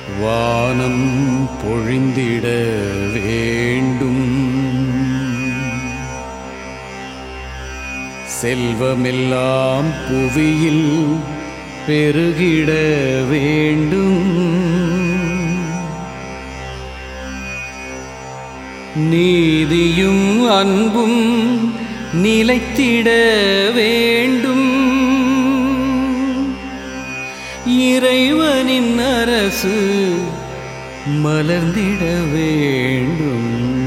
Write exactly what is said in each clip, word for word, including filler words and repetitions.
வானம் பொழிந்திட வேண்டும், செல்வமெல்லாம் புவியில் பெருகிட வேண்டும், நீதியும் அன்பும் நிலைத்திட வேண்டும், இறைவனின் அரசு மலர்ந்திட வேண்டும்.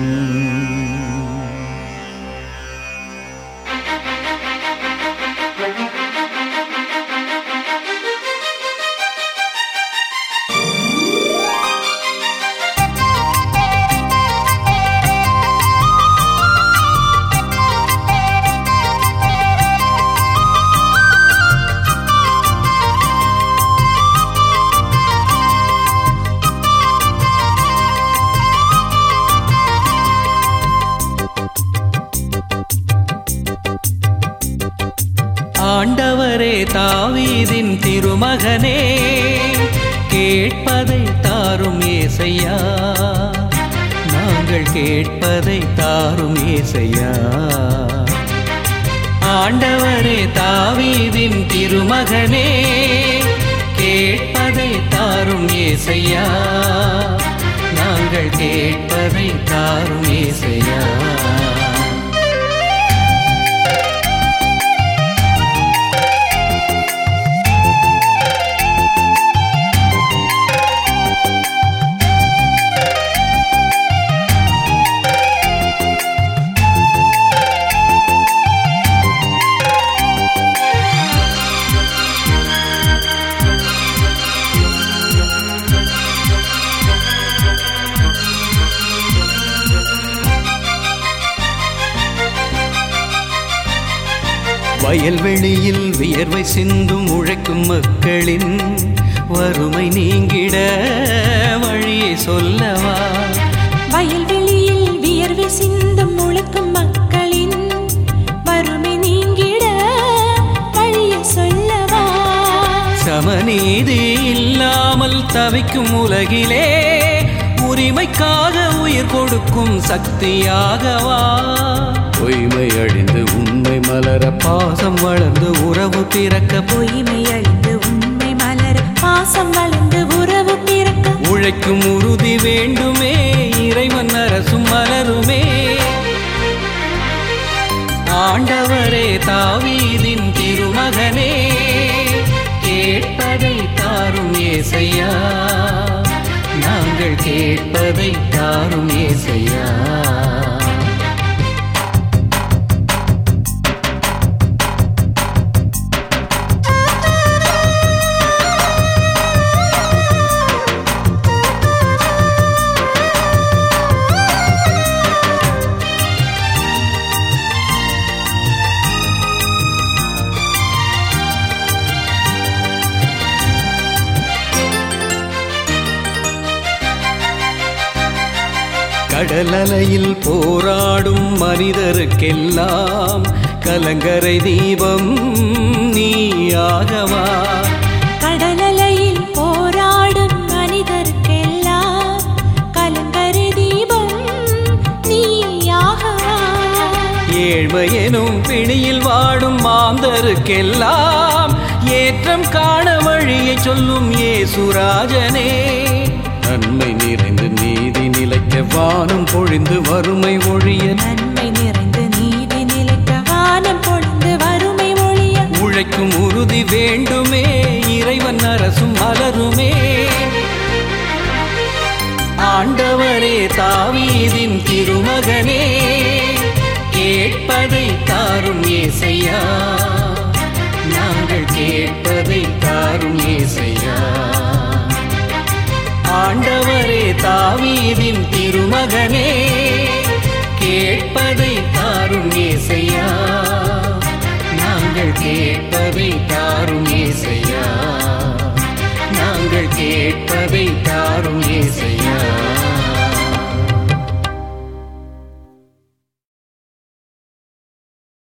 ஆண்டவரே தாவீதின் திருமகனே, கேட்பதை தாரும் ஏசையா, நாங்கள் கேட்பதை தாரும் ஏசையா. ஆண்டவரே தாவீதின் திருமகனே, கேட்பதை தாரும் ஏசையா, நாங்கள் கேட்பதை தாரும் ஏசையா. வயல்வெளியில் வியர்வை சிந்தும் உழைக்கும் மக்களின் வறுமை நீங்கிட வழியை சொல்லவா. வயல்வெளியில் வியர்வை சிந்தும் உழைக்கும் மக்களின் வறுமை நீங்கிட வழியை சொல்லவா. சமநீதி இல்லாமல் தவிக்கும் உலகிலே உரிமைக்காக உயிர் கொடுக்கும் சக்தியாகவா. பொய்மை அழிந்து உண்மை மலர, பாசம் வளர்ந்து உறவு பிறக்க. பொய்மை அழிந்து உண்மை மலர, பாசம் வளர்ந்து உறவு பிறக்க. உழைக்கும் உறுதி வேண்டுமே, இறைவன் அரசும் மலருமே. ஆண்டவரே தாவீதின் திருமகனே, கேட்பதை தாரும் ஏசையா, நாங்கள் கேட்பதை தாரும் ஏசையா. கடலலையில் போராடும் மனிதருக்கெல்லாம் கலங்கரை தீபம் நீயாகவா. கடலலையில் போராடும் மனிதருக்கெல்லாம் கலங்கரை தீபம் நீயாகவா. ஏழ்மையெனும் பிணியில் வாடும் மாந்தருக்கெல்லாம் ஏற்றம் காண வழியை சொல்லும் ஏசுராஜனே. நன்மை நிறைந்து நீதி நிலைக்க, வானம் பொழிந்து வறுமை ஒழிய. நன்மை நிறைந்து நீதி நிலைக்க, வானம் பொழிந்து வறுமை ஒழிய. உழைக்கும் உறுதி வேண்டுமே, இறைவன் அரசும் மலருமே. ஆண்டவரே தாவீதின் திருமகனே, கேட்பதை தாரும் ஏசையா, நாங்கள் கேட்பதை தாரும் ஏசையா. ஆண்டவரே தாவீதின் திருமகனே, கேட்பதை தாரும் ஏசையா, நாங்கள் கேட்பதை